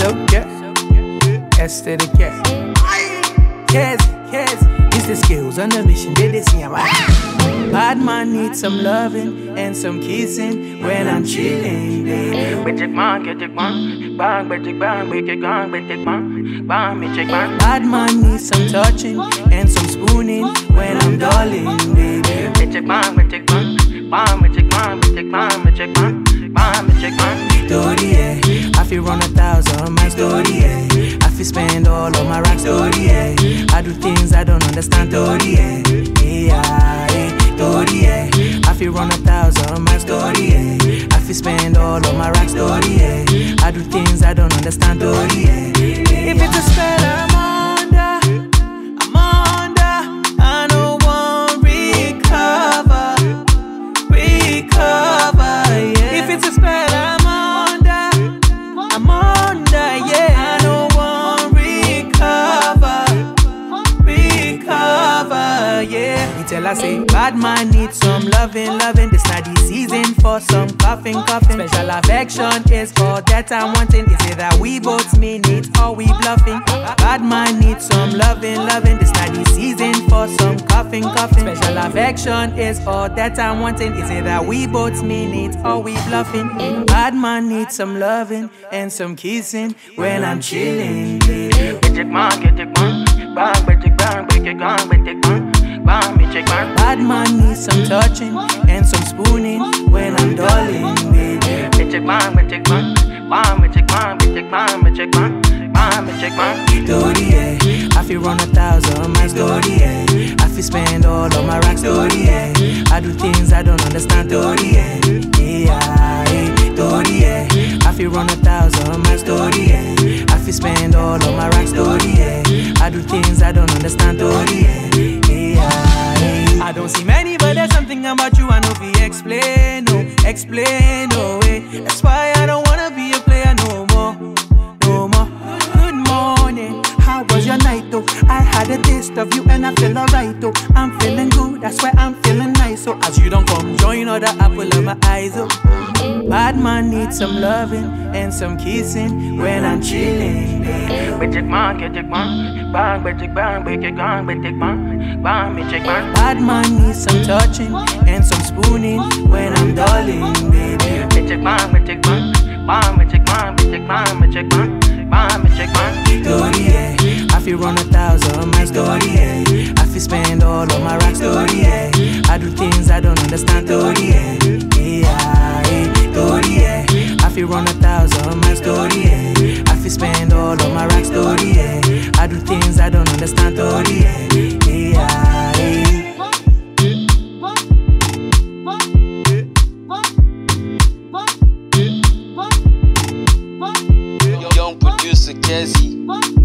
so yeah. S to the K. Yes. It's the skills on the mission. They see him. Bad man needs some loving and some kissing when I'm chilling, baby. Bad man needs some touching and some spooning when I'm darling, baby. Story, yeah. I feel run 1,000 my story, yeah. I feel spend all of my racks, story, yeah. I do things I don't understand, story, yeah. Story, yeah. I feel run 1,000 my story, yeah. I feel spend all of my racks, story, yeah. I do things I don't understand, story, yeah. If it's a spell I'm under, I don't want recover, yeah. If it's a spell I'm under, yeah. I don't want recover, yeah. Me tell her say, bad man needs some loving. This not the season for some coughing. Special affection is all that I'm wanting. Is it that we both mean it or we bluffing? Bad man needs some loving. This not the season for some coughing. Special affection is all that I'm wanting. Is it that we both mean it or we bluffing? Bad man needs some loving and some kissing when I'm chilling, baby. Bad man needs some touching and some spooning when I'm darling, baby. Story, yeah. I feel run 1,000 my story, yeah. I feel spend all of my racks, story, yeah. I do things I don't understand, story, yeah. Story, yeah. I feel run 1,000 my story, yeah. I feel spend all of my racks, story, yeah. I do things I don't understand, story, yeah. I don't see many, but there's something about you I know fi explain, no, way. That's why I don't wanna be a player no more. Good morning, how was your night though? I had a taste of you and I feel alright though. I'm feeling good, that's why I'm feeling nice. So as you don't come join other apple of my eyes oh. Bad man needs some loving and some kissing when I'm chilling, baby. Bad man needs some touching and some spooning when I'm darling, baby. Story, yeah. I feel run 1,000 my story, yeah. I feel spend all of my racks, story, yeah. I do things I don't understand, story, yeah. Story, yeah. I feel run 1,000 my story, yeah. I feel spend all of my racks, story, yeah. I do things I don't understand, story, yeah. Young producer Kessie.